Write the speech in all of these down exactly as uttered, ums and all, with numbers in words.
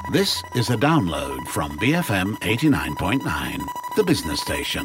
This is a download from B F M eighty-nine point nine, the business station.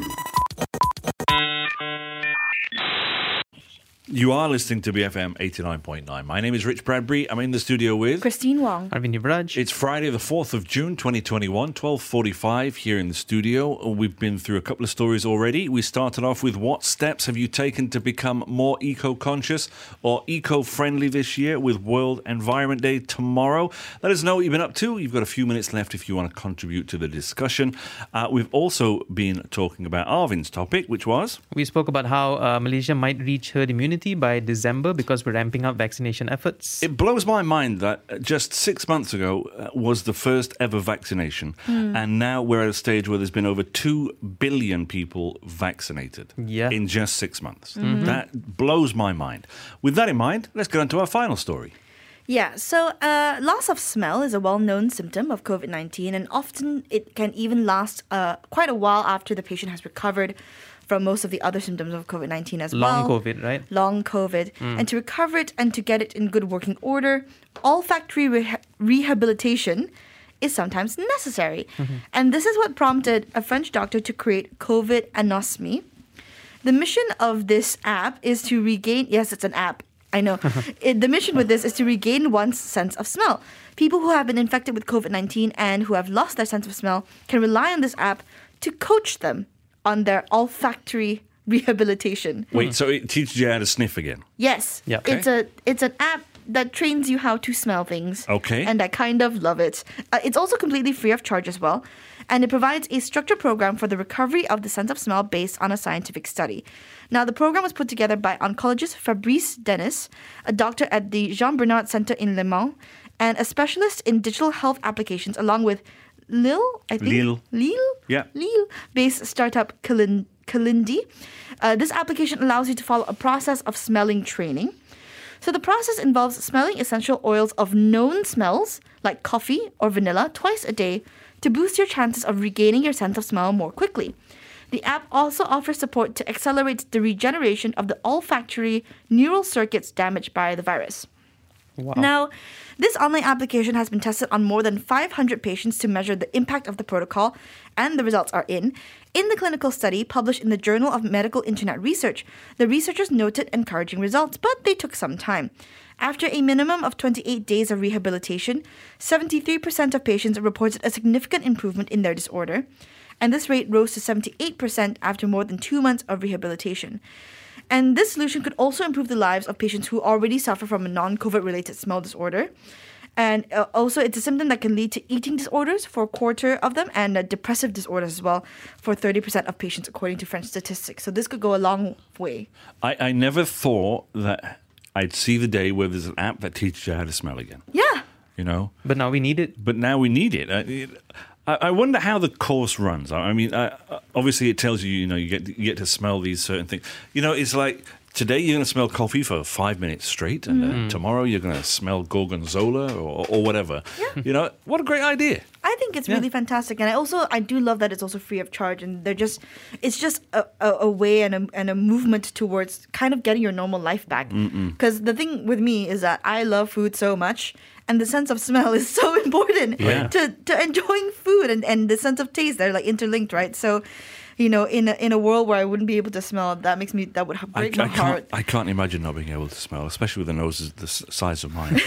You are listening to B F M eighty-nine point nine. My name is Rich Bradbury. I'm in the studio with Christine Wong. Arvind Yuvraj. It's Friday the fourth of June twenty twenty-one, twelve forty-five here in the studio. We've been through a couple of stories already. We started off with what steps have you taken to become more eco-conscious or eco-friendly this year with World Environment Day tomorrow. Let us know what you've been up to. You've got a few minutes left if you want to contribute to the discussion. Uh, we've also been talking about Arvind's topic, which was? We spoke about how uh, Malaysia might reach herd immunity by December because we're ramping up vaccination efforts. It blows my mind that just six months ago uh, was the first ever vaccination. Mm. And now we're at a stage where there's been over two billion people vaccinated yeah. in just six months. Mm-hmm. That blows my mind. With that in mind, let's get on to our final story. Yeah, so uh, loss of smell is a well-known symptom of covid nineteen, and often it can even last uh, quite a while after the patient has recovered from most of the other symptoms of covid nineteen as Long well. Long COVID, right? Long COVID. Mm. And to recover it and to get it in good working order, olfactory reha- rehabilitation is sometimes necessary. Mm-hmm. And this is what prompted a French doctor to create COVID Anosmie. The mission of this app is to regain... Yes, it's an app. I know. it, the mission with this is to regain one's sense of smell. People who have been infected with covid nineteen and who have lost their sense of smell can rely on this app to coach them on their olfactory rehabilitation. Wait, so it teaches you how to sniff again? Yes. Yeah. Okay. It's a it's an app that trains you how to smell things. Okay. And I kind of love it. Uh, it's also completely free of charge as well. And it provides a structured program for the recovery of the sense of smell based on a scientific study. Now, the program was put together by oncologist Fabrice Denis, a doctor at the Jean Bernard Center in Le Mans, and a specialist in digital health applications, along with Lille, I think. Lille. Lille? Yeah. Lille-based startup Kalin- Kalindi. Uh, this application allows you to follow a process of smelling training. So the process involves smelling essential oils of known smells, like coffee or vanilla, twice a day to boost your chances of regaining your sense of smell more quickly. The app also offers support to accelerate the regeneration of the olfactory neural circuits damaged by the virus. Wow. Now, this online application has been tested on more than five hundred patients to measure the impact of the protocol, and the results are in. In the clinical study published in the Journal of Medical Internet Research, the researchers noted encouraging results, but they took some time. After a minimum of twenty-eight days of rehabilitation, seventy-three percent of patients reported a significant improvement in their disorder, and this rate rose to seventy-eight percent after more than two months of rehabilitation. And this solution could also improve the lives of patients who already suffer from a non-COVID related smell disorder. And uh, also, it's a symptom that can lead to eating disorders for a quarter of them, and uh, depressive disorders as well for thirty percent of patients, according to French statistics. So this could go a long way. I, I never thought that I'd see the day where there's an app that teaches you how to smell again. Yeah. You know? But now we need it. But now we need it. Uh, it I wonder how the course runs. I mean, uh, obviously it tells you, you know, you get you get to smell these certain things. You know, it's like today you're going to smell coffee for five minutes straight, and mm. uh, tomorrow you're going to smell gorgonzola or, or whatever. Yeah. You know, what a great idea. I think it's yeah. really fantastic, and I also I do love that it's also free of charge, and they're just it's just a, a, a way and a, and a movement towards kind of getting your normal life back. Because the thing with me is that I love food so much. And the sense of smell is so important yeah. to, to enjoying food, and, and the sense of taste, they're like interlinked, right? So, you know, in a, in a world where I wouldn't be able to smell, that makes me, that would break I, my I heart. Can't, I can't imagine not being able to smell, especially with a nose the size of mine.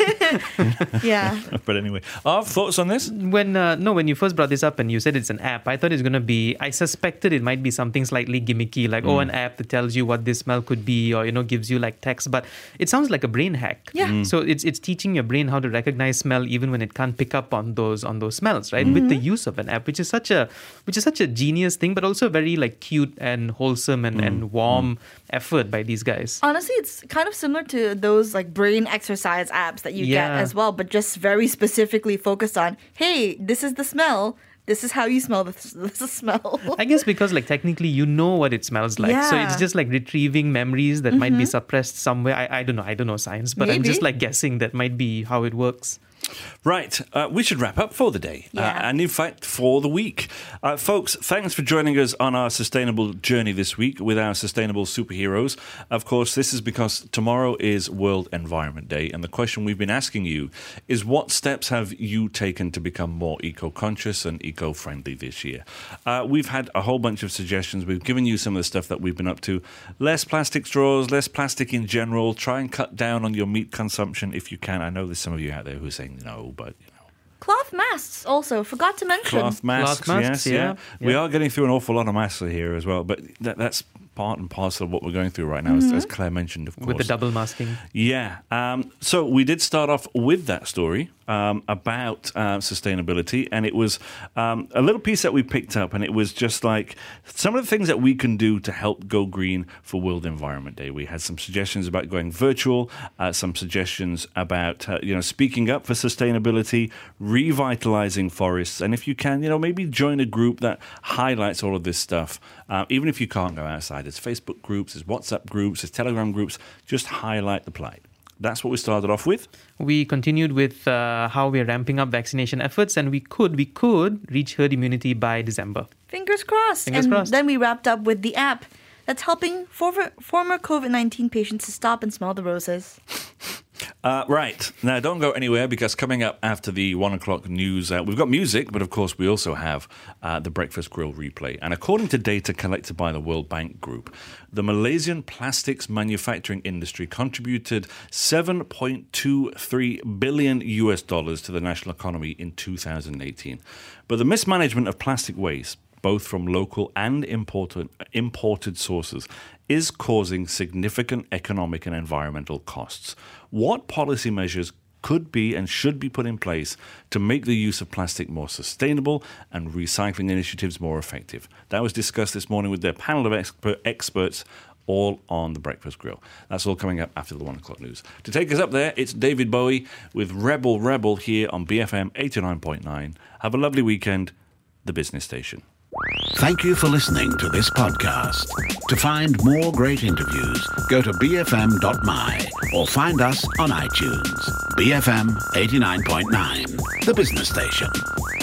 Yeah. But anyway, our thoughts on this? When uh, no, when you first brought this up and you said it's an app, I thought it's going to be, I suspected it might be something slightly gimmicky, like, mm. oh, an app that tells you what this smell could be, or, you know, gives you like text. But it sounds like a brain hack. Yeah. Mm. So it's it's teaching your brain how to recognize smell even when it can't pick up on those on those smells, right? Mm-hmm. With the use of an app, which is such a which is such a genius thing, but also very like cute and wholesome and, mm. and warm mm. effort by these guys. Honestly, it's kind of similar to those like brain exercise apps that you Yeah. get as well, but just very specifically focused on, hey, this is the smell. This is how you smell the, the smell. I guess because like technically you know what it smells like. So Yeah. it's just like retrieving memories that might be suppressed somewhere. I, I don't know. I don't know science, but I'm Maybe. just like guessing that might be how it works. Right, uh, we should wrap up for the day, Yeah. uh, and in fact for the week. Uh, folks, thanks for joining us on our sustainable journey this week with our sustainable superheroes. Of course, this is because tomorrow is World Environment Day, and the question we've been asking you is, what steps have you taken to become more eco-conscious and eco-friendly this year? Uh, we've had a whole bunch of suggestions. We've given you some of the stuff that we've been up to. Less plastic straws, less plastic in general. Try and cut down on your meat consumption if you can. I know there's some of you out there who are saying no, but you know. Cloth masks also, forgot to mention. Cloth masks, Cloth masks, yes, yeah. yeah. We Yeah. are getting through an awful lot of masks here as well, but that, that's part and parcel of what we're going through right now, as, as Claire mentioned, of course. With the double masking. Yeah. Um, so we did start off with that story um, about uh, sustainability, and it was um, a little piece that we picked up, and it was just like some of the things that we can do to help go green for World Environment Day. We had some suggestions about going virtual, uh, some suggestions about uh, you know speaking up for sustainability, revitalizing forests, and if you can, you know maybe join a group that highlights all of this stuff. Uh, even if you can't go outside, there's Facebook groups, there's WhatsApp groups, there's Telegram groups. Just highlight the plight. That's what we started off with. We continued with uh, how we're ramping up vaccination efforts, and we could we could reach herd immunity by December. Fingers crossed. Fingers and crossed. then we wrapped up with the app that's helping former, former COVID nineteen patients to stop and smell the roses. Uh, right. Now, don't go anywhere, because coming up after the one o'clock news, uh, we've got music, but of course we also have uh, the Breakfast Grill replay. And according to data collected by the World Bank Group, the Malaysian plastics manufacturing industry contributed seven point two three billion U S dollars to the national economy in two thousand eighteen. But the mismanagement of plastic waste, both from local and imported, imported sources, is causing significant economic and environmental costs. What policy measures could be and should be put in place to make the use of plastic more sustainable and recycling initiatives more effective? That was discussed this morning with their panel of expert experts, all on the Breakfast Grill. That's all coming up after the one o'clock news. To take us up there, it's David Bowie with Rebel Rebel here on B F M eighty-nine point nine. Have a lovely weekend, the business station. Thank you for listening to this podcast. To find more great interviews, go to b f m dot m y or find us on iTunes. B F M eighty-nine point nine, the business station.